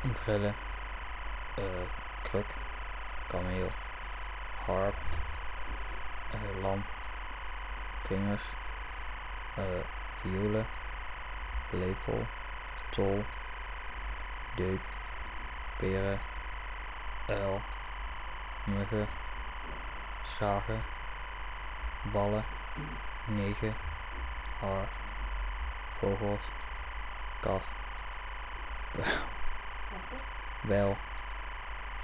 brille, kruk, kameel, harp, lam, vingers, violen, lepel, tol, deuk, peren, uil, muggen, zagen, ballen, negen, har, vogels, kat, bijl,